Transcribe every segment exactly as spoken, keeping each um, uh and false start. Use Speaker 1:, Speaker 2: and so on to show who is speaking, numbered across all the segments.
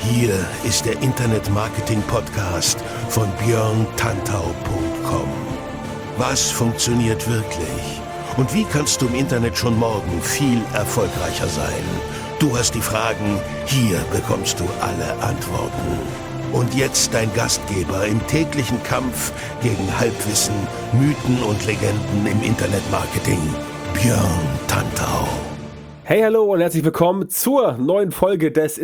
Speaker 1: Hier ist der Internet-Marketing-Podcast von björn tantau punkt com. Was funktioniert wirklich? Und wie kannst du im Internet schon morgen viel erfolgreicher sein? Du hast die Fragen, hier bekommst du alle Antworten. Und jetzt dein Gastgeber im täglichen Kampf gegen Halbwissen, Mythen und Legenden im Internetmarketing, Björn Tantau.
Speaker 2: Hey, hallo und herzlich willkommen zur neuen Folge des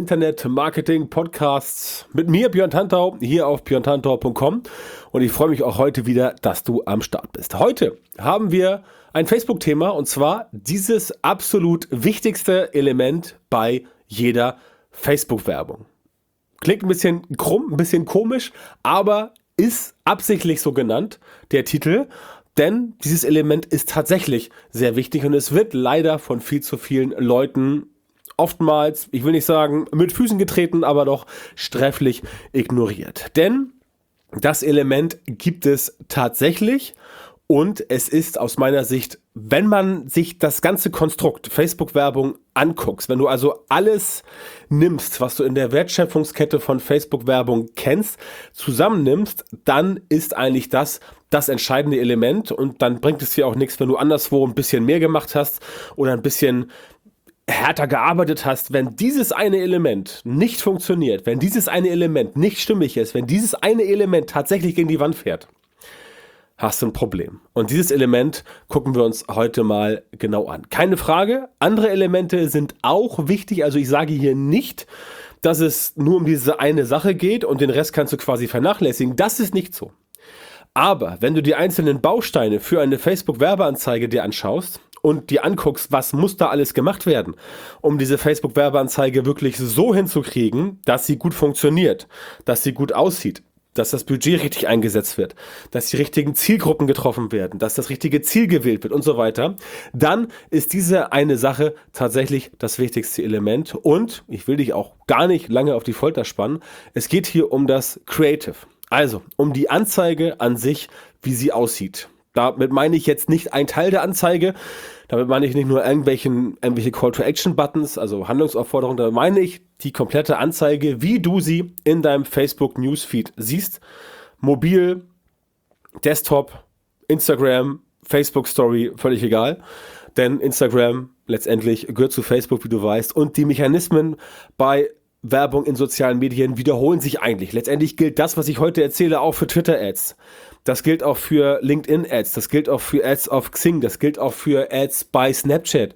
Speaker 2: Internet-Marketing-Podcasts mit mir, Björn Tantau, hier auf björn tantau punkt com, und ich freue mich auch heute wieder, dass du am Start bist. Heute haben wir ein Facebook-Thema, und zwar dieses absolut wichtigste Element bei jeder Facebook-Werbung. Klingt ein bisschen krumm, ein bisschen komisch, aber ist absichtlich so genannt, der Titel. Denn dieses Element ist tatsächlich sehr wichtig und es wird leider von viel zu vielen Leuten oftmals, ich will nicht sagen mit Füßen getreten, aber doch sträflich ignoriert. Denn das Element gibt es tatsächlich und es ist aus meiner Sicht, wenn man sich das ganze Konstrukt Facebook-Werbung anguckst, wenn du also alles nimmst, was du in der Wertschöpfungskette von Facebook-Werbung kennst, zusammennimmst, dann ist eigentlich das das entscheidende Element, und dann bringt es dir auch nichts, wenn du anderswo ein bisschen mehr gemacht hast oder ein bisschen härter gearbeitet hast. Wenn dieses eine Element nicht funktioniert, wenn dieses eine Element nicht stimmig ist, wenn dieses eine Element tatsächlich gegen die Wand fährt, hast du ein Problem. Und dieses Element gucken wir uns heute mal genau an. Keine Frage, andere Elemente sind auch wichtig. Also ich sage hier nicht, dass es nur um diese eine Sache geht und den Rest kannst du quasi vernachlässigen. Das ist nicht so. Aber wenn du die einzelnen Bausteine für eine Facebook-Werbeanzeige dir anschaust und dir anguckst, was muss da alles gemacht werden, um diese Facebook-Werbeanzeige wirklich so hinzukriegen, dass sie gut funktioniert, dass sie gut aussieht, dass das Budget richtig eingesetzt wird, dass die richtigen Zielgruppen getroffen werden, dass das richtige Ziel gewählt wird und so weiter, dann ist diese eine Sache tatsächlich das wichtigste Element. Und ich will dich auch gar nicht lange auf die Folter spannen, es geht hier um das Creative. Also, um die Anzeige an sich, wie sie aussieht. Damit meine ich jetzt nicht ein Teil der Anzeige, damit meine ich nicht nur irgendwelchen, irgendwelche Call-to-Action-Buttons, also Handlungsaufforderungen, damit meine ich die komplette Anzeige, wie du sie in deinem Facebook-Newsfeed siehst. Mobil, Desktop, Instagram, Facebook-Story, völlig egal. Denn Instagram letztendlich gehört zu Facebook, wie du weißt, und die Mechanismen bei Werbung in sozialen Medien wiederholen sich eigentlich. Letztendlich gilt das, was ich heute erzähle, auch für Twitter-Ads. Das gilt auch für LinkedIn-Ads. Das gilt auch für Ads auf Xing. Das gilt auch für Ads bei Snapchat.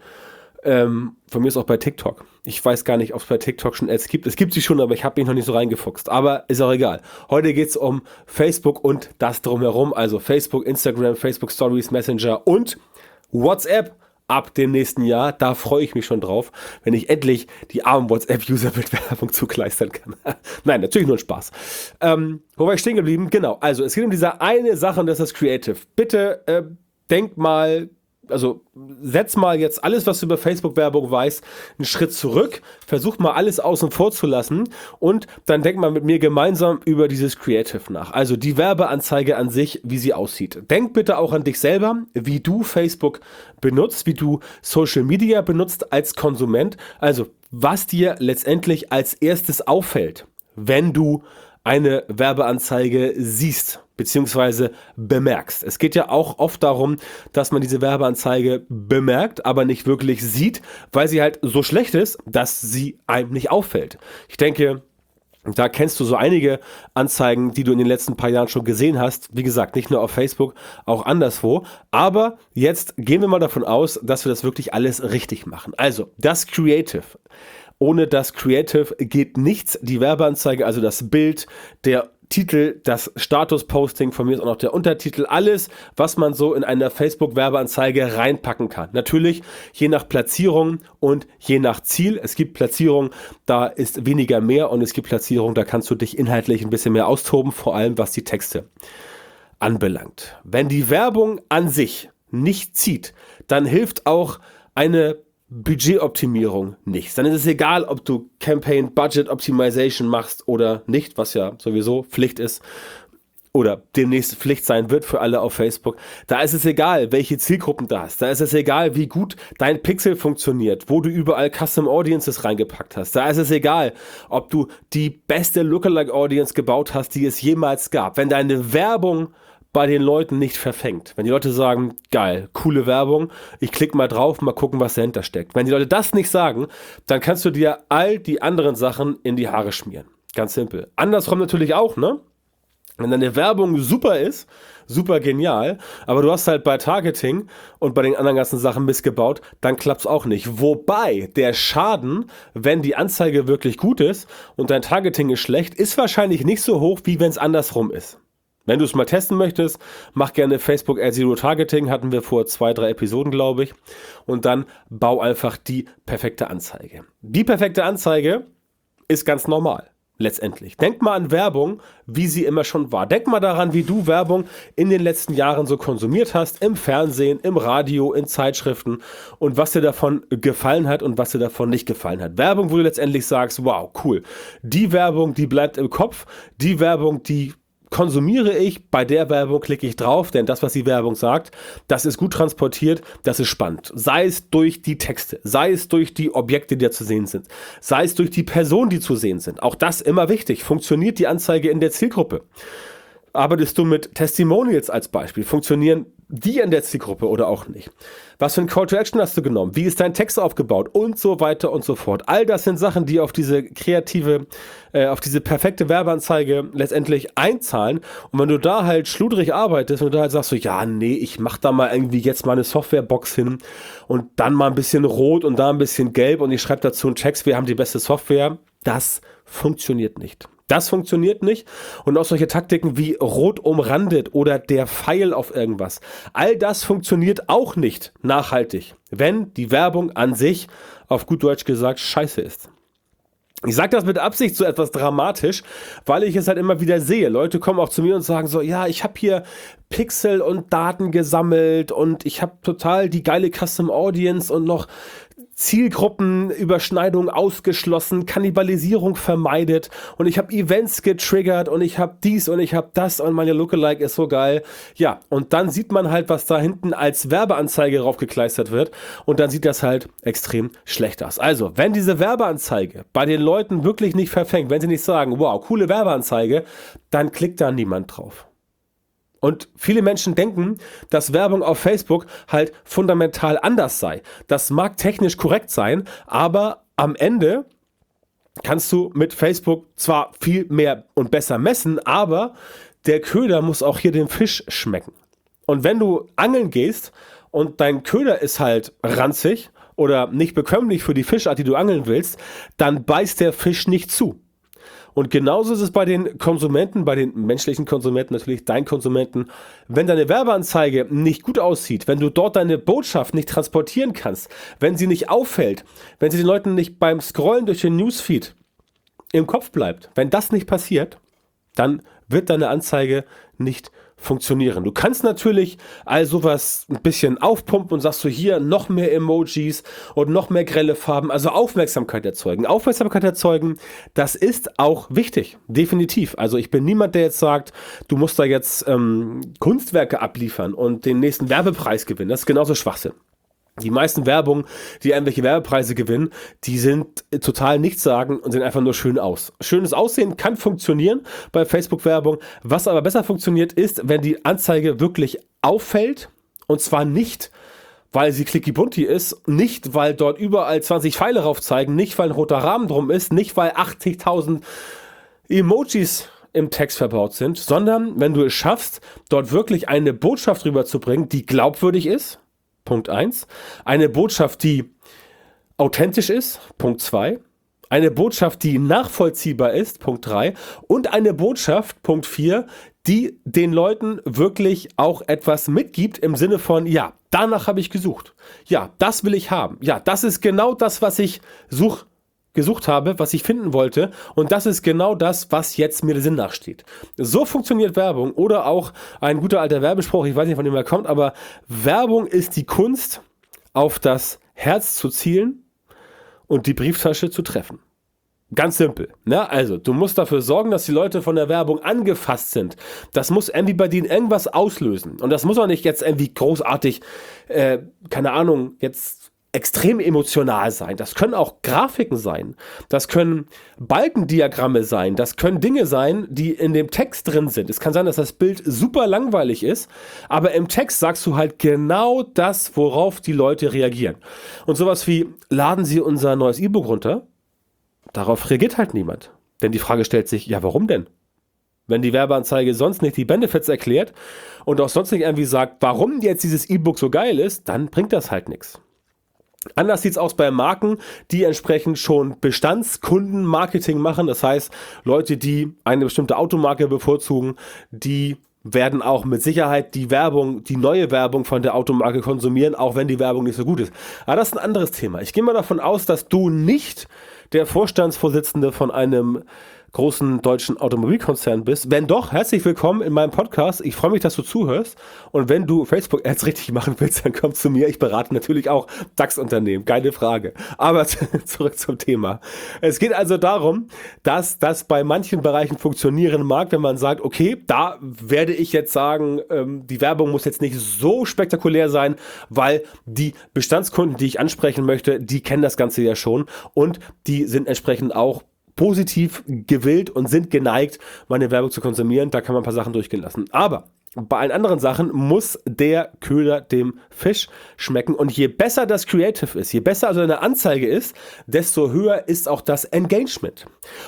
Speaker 2: Ähm, von mir ist auch bei TikTok. Ich weiß gar nicht, ob es bei TikTok schon Ads gibt. Es gibt sie schon, aber ich habe mich noch nicht so reingefuchst. Aber ist auch egal. Heute geht es um Facebook und das drumherum. Also Facebook, Instagram, Facebook Stories, Messenger und WhatsApp. Ab dem nächsten Jahr, da freue ich mich schon drauf, wenn ich endlich die armen WhatsApp-User mit Werbung zugleistern kann. Nein, natürlich nur ein Spaß. Ähm, wo war ich stehen geblieben? Genau, also es geht um diese eine Sache und das ist Creative. Bitte äh, denk mal, also setz mal jetzt alles, was du über Facebook-Werbung weißt, einen Schritt zurück, versuch mal alles außen vor zu lassen und dann denk mal mit mir gemeinsam über dieses Creative nach. Also die Werbeanzeige an sich, wie sie aussieht. Denk bitte auch an dich selber, wie du Facebook benutzt, wie du Social Media benutzt als Konsument. Also was dir letztendlich als erstes auffällt, wenn du eine Werbeanzeige siehst beziehungsweise bemerkst. Es geht ja auch oft darum, dass man diese Werbeanzeige bemerkt, aber nicht wirklich sieht, weil sie halt so schlecht ist, dass sie einem nicht auffällt. Ich denke, da kennst du so einige Anzeigen, die du in den letzten paar Jahren schon gesehen hast. Wie gesagt, nicht nur auf Facebook, auch anderswo. Aber jetzt gehen wir mal davon aus, dass wir das wirklich alles richtig machen. Also, das Creative. Ohne das Creative geht nichts. Die Werbeanzeige, also das Bild, der Titel, das Status-Posting, von mir ist auch noch der Untertitel, alles, was man so in einer Facebook-Werbeanzeige reinpacken kann. Natürlich je nach Platzierung und je nach Ziel. Es gibt Platzierungen, da ist weniger mehr, und es gibt Platzierungen, da kannst du dich inhaltlich ein bisschen mehr austoben, vor allem was die Texte anbelangt. Wenn die Werbung an sich nicht zieht, dann hilft auch eine Budgetoptimierung nichts. Dann ist es egal, ob du Campaign Budget Optimization machst oder nicht, was ja sowieso Pflicht ist. oder demnächst Pflicht sein wird für alle auf Facebook, da ist es egal, welche Zielgruppen du hast. Da ist es egal, wie gut dein Pixel funktioniert, wo du überall Custom Audiences reingepackt hast. Da ist es egal, ob du die beste Lookalike Audience gebaut hast, die es jemals gab. Wenn deine Werbung bei den Leuten nicht verfängt. Wenn die Leute sagen, geil, coole Werbung, ich klicke mal drauf, mal gucken, was dahinter steckt. Wenn die Leute das nicht sagen, dann kannst du dir all die anderen Sachen in die Haare schmieren. Ganz simpel. Andersrum natürlich auch, ne? Wenn deine Werbung super ist, super genial, aber du hast halt bei Targeting und bei den anderen ganzen Sachen missgebaut, dann klappt es auch nicht. Wobei der Schaden, wenn die Anzeige wirklich gut ist und dein Targeting ist schlecht, ist wahrscheinlich nicht so hoch, wie wenn es andersrum ist. Wenn du es mal testen möchtest, mach gerne Facebook Ad Zero Targeting, hatten wir vor zwei, drei Episoden, glaube ich. Und dann bau einfach die perfekte Anzeige. Die perfekte Anzeige ist ganz normal. Letztendlich. Denk mal an Werbung, wie sie immer schon war. Denk mal daran, wie du Werbung in den letzten Jahren so konsumiert hast, im Fernsehen, im Radio, in Zeitschriften und was dir davon gefallen hat und was dir davon nicht gefallen hat. Werbung, wo du letztendlich sagst, wow, cool. Die Werbung, die bleibt im Kopf. Die Werbung, die konsumiere ich, bei der Werbung klicke ich drauf, denn das, was die Werbung sagt, das ist gut transportiert, das ist spannend. Sei es durch die Texte, sei es durch die Objekte, die da zu sehen sind, sei es durch die Personen, die zu sehen sind. Auch das immer wichtig. Funktioniert die Anzeige in der Zielgruppe? Arbeitest du mit Testimonials als Beispiel? Funktionieren die in der Zielgruppe oder auch nicht? Was für ein Call to Action hast du genommen? Wie ist dein Text aufgebaut? Und so weiter und so fort. All das sind Sachen, die auf diese kreative, äh, auf diese perfekte Werbeanzeige letztendlich einzahlen. Und wenn du da halt schludrig arbeitest und du halt sagst so, ja, nee, ich mach da mal irgendwie jetzt mal eine Softwarebox hin und dann mal ein bisschen rot und da ein bisschen gelb und ich schreibe dazu einen Text, wir haben die beste Software. Das funktioniert nicht. Das funktioniert nicht und auch solche Taktiken wie rot umrandet oder der Pfeil auf irgendwas. All das funktioniert auch nicht nachhaltig, wenn die Werbung an sich, auf gut Deutsch gesagt, scheiße ist. Ich sage das mit Absicht so etwas dramatisch, weil ich es halt immer wieder sehe. Leute kommen auch zu mir und sagen so, ja, ich habe hier Pixel und Daten gesammelt und ich habe total die geile Custom Audience und noch Zielgruppenüberschneidung ausgeschlossen, Kannibalisierung vermeidet und ich habe Events getriggert und ich habe dies und ich habe das und meine Lookalike ist so geil. Ja, und dann sieht man halt, was da hinten als Werbeanzeige raufgekleistert wird und dann sieht das halt extrem schlecht aus. Also, wenn diese Werbeanzeige bei den Leuten wirklich nicht verfängt, wenn sie nicht sagen, wow, coole Werbeanzeige, dann klickt da niemand drauf. Und viele Menschen denken, dass Werbung auf Facebook halt fundamental anders sei. Das mag technisch korrekt sein, aber am Ende kannst du mit Facebook zwar viel mehr und besser messen, aber der Köder muss auch hier dem Fisch schmecken. Und wenn du angeln gehst und dein Köder ist halt ranzig oder nicht bekömmlich für die Fischart, die du angeln willst, dann beißt der Fisch nicht zu. Und genauso ist es bei den Konsumenten, bei den menschlichen Konsumenten, natürlich dein Konsumenten. Wenn deine Werbeanzeige nicht gut aussieht, wenn du dort deine Botschaft nicht transportieren kannst, wenn sie nicht auffällt, wenn sie den Leuten nicht beim Scrollen durch den Newsfeed im Kopf bleibt, wenn das nicht passiert, dann wird deine Anzeige nicht funktionieren. Du kannst natürlich all sowas ein bisschen aufpumpen und sagst du hier noch mehr Emojis und noch mehr grelle Farben, also Aufmerksamkeit erzeugen. Aufmerksamkeit erzeugen, das ist auch wichtig, definitiv. Also ich bin niemand, der jetzt sagt, du musst da jetzt ähm, Kunstwerke abliefern und den nächsten Werbepreis gewinnen. Das ist genauso Schwachsinn. Die meisten Werbungen, die irgendwelche Werbepreise gewinnen, die sind total nichtssagend und sehen einfach nur schön aus. Schönes Aussehen kann funktionieren bei Facebook-Werbung. Was aber besser funktioniert ist, wenn die Anzeige wirklich auffällt und zwar nicht, weil sie clicky-bunti ist, nicht, weil dort überall zwanzig Pfeile rauf zeigen, nicht, weil ein roter Rahmen drum ist, nicht, weil achtzigtausend Emojis im Text verbaut sind, sondern wenn du es schaffst, dort wirklich eine Botschaft rüberzubringen, die glaubwürdig ist, Punkt eins. Eine Botschaft, die authentisch ist, Punkt zwei. Eine Botschaft, die nachvollziehbar ist, Punkt drei. Und eine Botschaft, Punkt vier, die den Leuten wirklich auch etwas mitgibt im Sinne von, ja, danach habe ich gesucht. Ja, das will ich haben. Ja, das ist genau das, was ich suche. gesucht habe, was ich finden wollte und das ist genau das, was jetzt mir der Sinn nachsteht. So funktioniert Werbung oder auch ein guter alter Werbespruch, ich weiß nicht, von dem er kommt, aber Werbung ist die Kunst, auf das Herz zu zielen und die Brieftasche zu treffen. Ganz simpel. Ne? Also, du musst dafür sorgen, dass die Leute von der Werbung angefasst sind. Das muss irgendwie bei denen irgendwas auslösen. Und das muss auch nicht jetzt irgendwie großartig, äh, keine Ahnung, jetzt extrem emotional sein. Das können auch Grafiken sein. Das können Balkendiagramme sein. Das können Dinge sein, die in dem Text drin sind. Es kann sein, dass das Bild super langweilig ist, aber im Text sagst du halt genau das, worauf die Leute reagieren. Und sowas wie, laden Sie unser neues E-Book runter? Darauf reagiert halt niemand. Denn die Frage stellt sich, ja, warum denn? Wenn die Werbeanzeige sonst nicht die Benefits erklärt und auch sonst nicht irgendwie sagt, warum jetzt dieses E-Book so geil ist, dann bringt das halt nichts. Anders sieht es aus bei Marken, die entsprechend schon Bestandskundenmarketing machen. Das heißt, Leute, die eine bestimmte Automarke bevorzugen, die werden auch mit Sicherheit die Werbung, die neue Werbung von der Automarke konsumieren, auch wenn die Werbung nicht so gut ist. Aber das ist ein anderes Thema. Ich gehe mal davon aus, dass du nicht der Vorstandsvorsitzende von einem großen deutschen Automobilkonzern bist. Wenn doch, herzlich willkommen in meinem Podcast. Ich freue mich, dass du zuhörst. Und wenn du Facebook-Ads richtig machen willst, dann komm zu mir. Ich berate natürlich auch DAX-Unternehmen. Keine Frage. Aber zurück zum Thema. Es geht also darum, dass das bei manchen Bereichen funktionieren mag, wenn man sagt, okay, da werde ich jetzt sagen, ähm, die Werbung muss jetzt nicht so spektakulär sein, weil die Bestandskunden, die ich ansprechen möchte, die kennen das Ganze ja schon und die sind entsprechend auch positiv gewillt und sind geneigt, meine Werbung zu konsumieren. Da kann man ein paar Sachen durchgehen lassen. Aber bei allen anderen Sachen muss der Köder dem Fisch schmecken. Und je besser das Creative ist, je besser also eine Anzeige ist, desto höher ist auch das Engagement.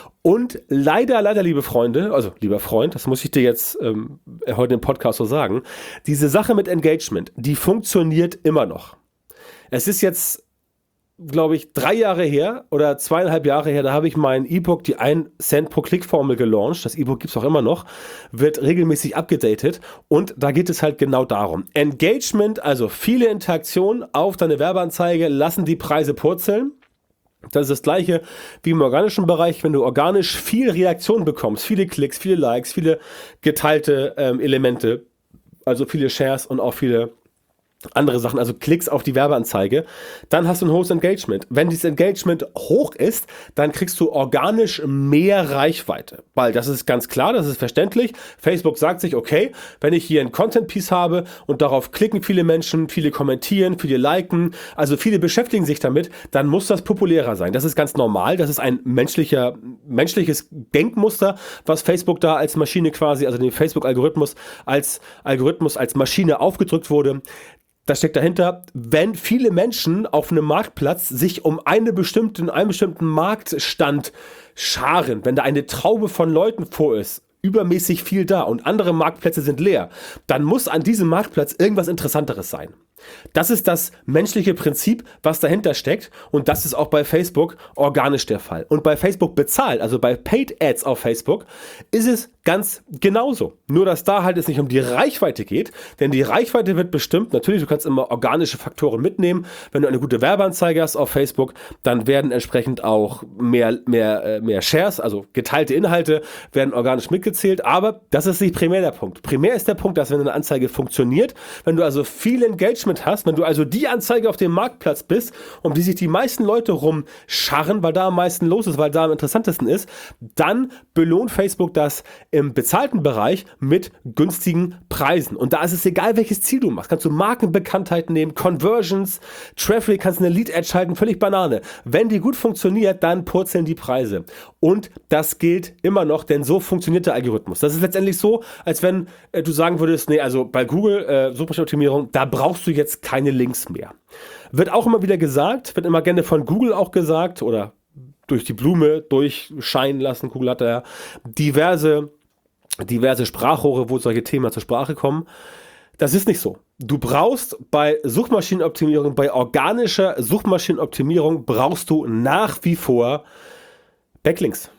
Speaker 2: Und leider, leider, liebe Freunde, also lieber Freund, das muss ich dir jetzt ähm, heute im Podcast so sagen, diese Sache mit Engagement, die funktioniert immer noch. Es ist jetzt, glaube ich, drei Jahre her oder zweieinhalb Jahre her, da habe ich mein E-Book, die ein Cent pro Klick-Formel gelauncht. Das E-Book gibt es auch immer noch, wird regelmäßig abgedatet und da geht es halt genau darum. Engagement, also viele Interaktionen auf deine Werbeanzeige, lassen die Preise purzeln. Das ist das Gleiche wie im organischen Bereich, wenn du organisch viel Reaktion bekommst, viele Klicks, viele Likes, viele geteilte ähm, Elemente, also viele Shares und auch viele andere Sachen, also Klicks auf die Werbeanzeige, dann hast du ein hohes Engagement. Wenn dieses Engagement hoch ist, dann kriegst du organisch mehr Reichweite, weil das ist ganz klar, das ist verständlich. Facebook sagt sich, okay, wenn ich hier ein Content-Piece habe und darauf klicken viele Menschen, viele kommentieren, viele liken, also viele beschäftigen sich damit, dann muss das populärer sein. Das ist ganz normal, das ist ein menschlicher, menschliches Denkmuster, was Facebook da als Maschine quasi, also den Facebook-Algorithmus als Algorithmus, als Maschine aufgedrückt wurde. Das steckt dahinter, wenn viele Menschen auf einem Marktplatz sich um eine bestimmte, einen bestimmten Marktstand scharen, wenn da eine Traube von Leuten vor ist, übermäßig viel da und andere Marktplätze sind leer, dann muss an diesem Marktplatz irgendwas Interessanteres sein. Das ist das menschliche Prinzip, was dahinter steckt und das ist auch bei Facebook organisch der Fall. Und bei Facebook bezahlt, also bei Paid Ads auf Facebook, ist es ganz genauso. Nur, dass da halt es nicht um die Reichweite geht, denn die Reichweite wird bestimmt, natürlich, du kannst immer organische Faktoren mitnehmen. Wenn du eine gute Werbeanzeige hast auf Facebook, dann werden entsprechend auch mehr, mehr, mehr Shares, also geteilte Inhalte, werden organisch mitgezählt, aber das ist nicht primär der Punkt. Primär ist der Punkt, dass wenn eine Anzeige funktioniert, wenn du also viel Engagement hast, wenn du also die Anzeige auf dem Marktplatz bist, um die sich die meisten Leute rumscharren, weil da am meisten los ist, weil da am interessantesten ist, dann belohnt Facebook das im bezahlten Bereich mit günstigen Preisen. Und da ist es egal, welches Ziel du machst. Kannst du Markenbekanntheit nehmen, Conversions, Traffic, kannst eine Lead-Ad schalten, völlig Banane. Wenn die gut funktioniert, dann purzeln die Preise. Und das gilt immer noch, denn so funktioniert der Algorithmus. Das ist letztendlich so, als wenn äh, du sagen würdest, nee, also bei Google, äh, Suchmaschinenoptimierung, da brauchst du jetzt keine Links mehr. Wird auch immer wieder gesagt, wird immer gerne von Google auch gesagt oder durch die Blume durchscheinen lassen. Google hat da ja diverse, diverse Sprachrohre, wo solche Themen zur Sprache kommen. Das ist nicht so. Du brauchst bei Suchmaschinenoptimierung, bei organischer Suchmaschinenoptimierung brauchst du nach wie vor Backlinks.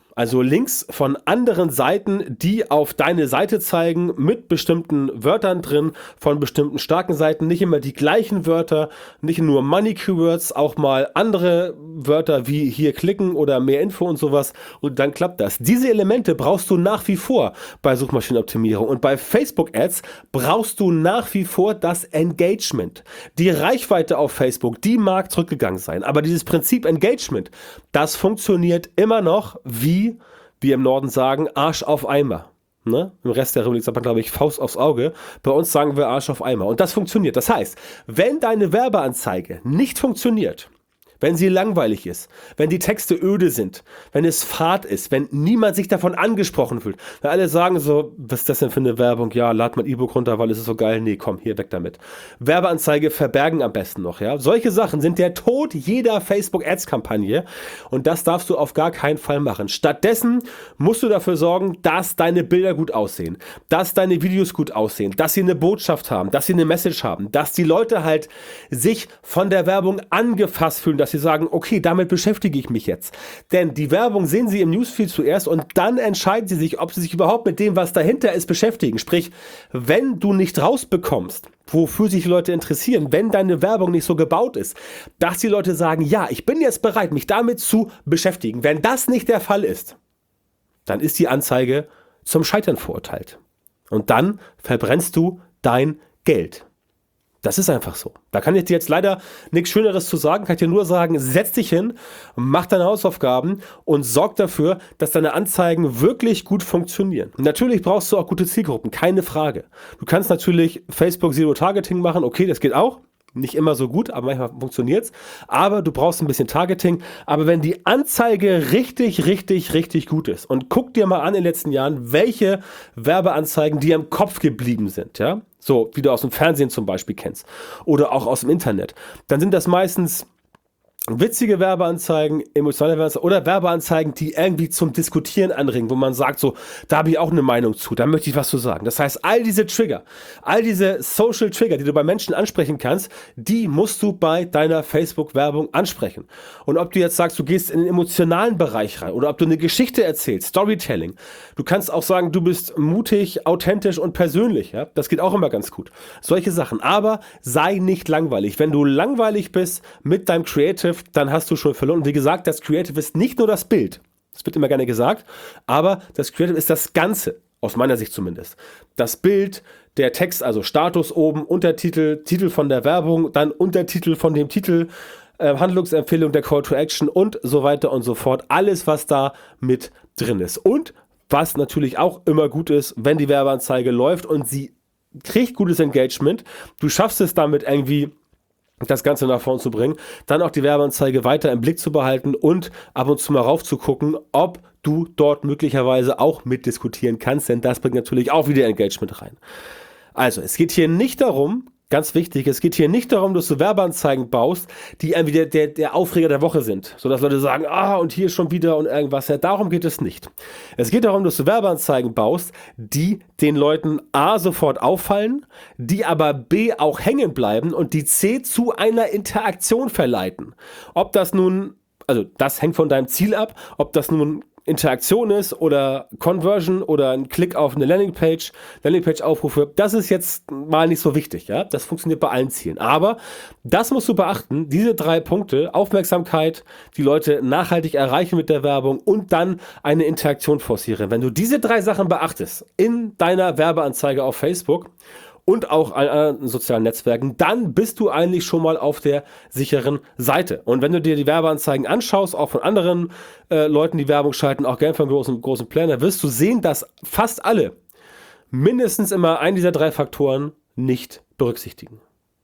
Speaker 2: Also Links von anderen Seiten, die auf deine Seite zeigen, mit bestimmten Wörtern drin, von bestimmten starken Seiten, nicht immer die gleichen Wörter, nicht nur Money Keywords, auch mal andere Wörter wie hier klicken oder mehr Info und sowas, und dann klappt das. Diese Elemente brauchst du nach wie vor bei Suchmaschinenoptimierung, und bei Facebook Ads brauchst du nach wie vor das Engagement. Die Reichweite auf Facebook, die mag zurückgegangen sein, aber dieses Prinzip Engagement, das funktioniert immer noch wie wir im Norden sagen, Arsch auf Eimer. Ne? Im Rest der Republik sagt man, glaube ich, Faust aufs Auge. Bei uns sagen wir Arsch auf Eimer. Und das funktioniert. Das heißt, wenn deine Werbeanzeige nicht funktioniert, wenn sie langweilig ist, wenn die Texte öde sind, wenn es fad ist, wenn niemand sich davon angesprochen fühlt, wenn alle sagen so, was ist das denn für eine Werbung? Ja, lad mal ein E-Book runter, weil es ist so geil. Nee, komm, hier, weg damit. Werbeanzeige verbergen am besten noch, ja. Solche Sachen sind der Tod jeder Facebook-Ads-Kampagne, und das darfst du auf gar keinen Fall machen. Stattdessen musst du dafür sorgen, dass deine Bilder gut aussehen, dass deine Videos gut aussehen, dass sie eine Botschaft haben, dass sie eine Message haben, dass die Leute halt sich von der Werbung angefasst fühlen, dass sie sagen, okay, damit beschäftige ich mich jetzt. Denn die Werbung sehen sie im Newsfeed zuerst, und dann entscheiden sie sich, ob sie sich überhaupt mit dem, was dahinter ist, beschäftigen. Sprich, wenn du nicht rausbekommst, wofür sich die Leute interessieren, wenn deine Werbung nicht so gebaut ist, dass die Leute sagen, ja, ich bin jetzt bereit, mich damit zu beschäftigen. Wenn das nicht der Fall ist, dann ist die Anzeige zum Scheitern verurteilt. Und dann verbrennst du dein Geld. Das ist einfach so. Da kann ich dir jetzt leider nichts Schöneres zu sagen. Kann ich dir nur sagen, setz dich hin, mach deine Hausaufgaben und sorg dafür, dass deine Anzeigen wirklich gut funktionieren. Natürlich brauchst du auch gute Zielgruppen, keine Frage. Du kannst natürlich Facebook Zero Targeting machen, okay, das geht auch. Nicht immer so gut, aber manchmal funktioniert es. Aber du brauchst ein bisschen Targeting. Aber wenn die Anzeige richtig, richtig, richtig gut ist, und guck dir mal an in den letzten Jahren, welche Werbeanzeigen dir im Kopf geblieben sind, ja, so wie du aus dem Fernsehen zum Beispiel kennst oder auch aus dem Internet, dann sind das meistens witzige Werbeanzeigen, emotionale Werbeanzeigen oder Werbeanzeigen, die irgendwie zum Diskutieren anregen, wo man sagt so, da habe ich auch eine Meinung zu, da möchte ich was zu sagen. Das heißt, all diese Trigger, all diese Social Trigger, die du bei Menschen ansprechen kannst, die musst du bei deiner Facebook-Werbung ansprechen. Und ob du jetzt sagst, du gehst in den emotionalen Bereich rein oder ob du eine Geschichte erzählst, Storytelling, du kannst auch sagen, du bist mutig, authentisch und persönlich, ja? Das geht auch immer ganz gut. Solche Sachen, aber sei nicht langweilig. Wenn du langweilig bist mit deinem Creative, dann hast du schon verloren. Und wie gesagt, das Creative ist nicht nur das Bild. Das wird immer gerne gesagt, aber das Creative ist das Ganze, aus meiner Sicht zumindest. Das Bild, der Text, also Status oben, Untertitel, Titel von der Werbung, dann Untertitel von dem Titel, äh, Handlungsempfehlung, der Call to Action und so weiter und so fort. Alles, was da mit drin ist. Und was natürlich auch immer gut ist, wenn die Werbeanzeige läuft und sie kriegt gutes Engagement, du schaffst es damit irgendwie, das Ganze nach vorn zu bringen, dann auch die Werbeanzeige weiter im Blick zu behalten und ab und zu mal rauf zu gucken, ob du dort möglicherweise auch mitdiskutieren kannst, denn das bringt natürlich auch wieder Engagement rein. Also, es geht hier nicht darum, ganz wichtig, es geht hier nicht darum, dass du Werbeanzeigen baust, die irgendwie der, der, der Aufreger der Woche sind, sodass Leute sagen, ah, und hier schon wieder und irgendwas. Ja, darum geht es nicht. Es geht darum, dass du Werbeanzeigen baust, die den Leuten A sofort auffallen, die aber B auch hängen bleiben und die C zu einer Interaktion verleiten. Ob das nun, also das hängt von deinem Ziel ab, ob das nun Interaktion ist oder Conversion oder ein Klick auf eine Landingpage, Landingpage-Aufrufe, das ist jetzt mal nicht so wichtig, ja, das funktioniert bei allen Zielen, aber das musst du beachten, diese drei Punkte, Aufmerksamkeit, die Leute nachhaltig erreichen mit der Werbung und dann eine Interaktion forcieren. Wenn du diese drei Sachen beachtest in deiner Werbeanzeige auf Facebook und auch an anderen sozialen Netzwerken, dann bist du eigentlich schon mal auf der sicheren Seite. Und wenn du dir die Werbeanzeigen anschaust, auch von anderen äh, Leuten, die Werbung schalten, auch gerne von großen, großen Planner, wirst du sehen, dass fast alle mindestens immer einen dieser drei Faktoren nicht berücksichtigen.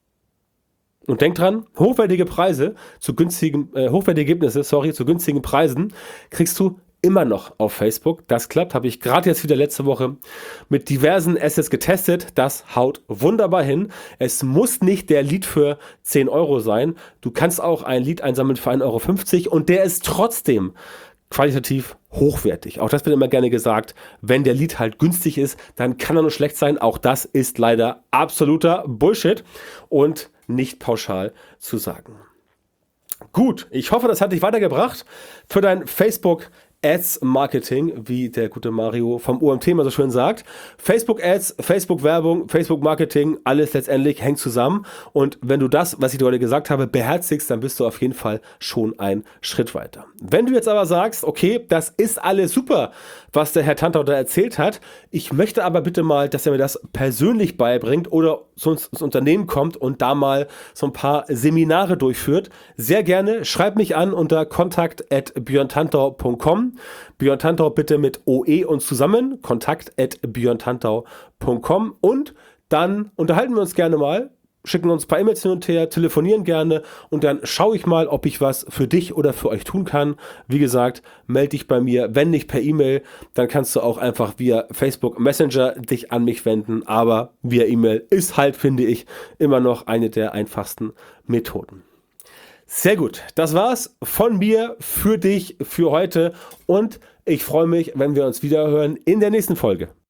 Speaker 2: Und denk dran, hochwertige Preise zu günstigen, äh, hochwertige Ergebnisse, sorry, zu günstigen Preisen kriegst du immer noch auf Facebook. Das klappt, habe ich gerade jetzt wieder letzte Woche mit diversen Assets getestet. Das haut wunderbar hin. Es muss nicht der Lead für zehn Euro sein. Du kannst auch ein Lead einsammeln für ein Euro fünfzig und der ist trotzdem qualitativ hochwertig. Auch das wird immer gerne gesagt, wenn der Lead halt günstig ist, dann kann er nur schlecht sein. Auch das ist leider absoluter Bullshit und nicht pauschal zu sagen. Gut, ich hoffe, das hat dich weitergebracht für dein Facebook Ads Marketing, wie der gute Mario vom O M T mal so schön sagt. Facebook Ads, Facebook Werbung, Facebook Marketing, alles letztendlich hängt zusammen. Und wenn du das, was ich dir heute gesagt habe, beherzigst, dann bist du auf jeden Fall schon einen Schritt weiter. Wenn du jetzt aber sagst, okay, das ist alles super, was der Herr Tantau da erzählt hat, ich möchte aber bitte mal, dass er mir das persönlich beibringt oder zu uns ins Unternehmen kommt und da mal so ein paar Seminare durchführt, sehr gerne, schreib mich an unter kontakt at björn tantau punkt com. Björn Tantau bitte mit O E und zusammen, kontakt at björn tantau punkt com, und dann unterhalten wir uns gerne mal, schicken uns ein paar E-Mails hin und her, telefonieren gerne und dann schaue ich mal, ob ich was für dich oder für euch tun kann. Wie gesagt, melde dich bei mir, wenn nicht per E-Mail, dann kannst du auch einfach via Facebook Messenger dich an mich wenden, aber via E-Mail ist halt, finde ich, immer noch eine der einfachsten Methoden. Sehr gut, das war's von mir für dich für heute und ich freue mich, wenn wir uns wieder hören in der nächsten Folge.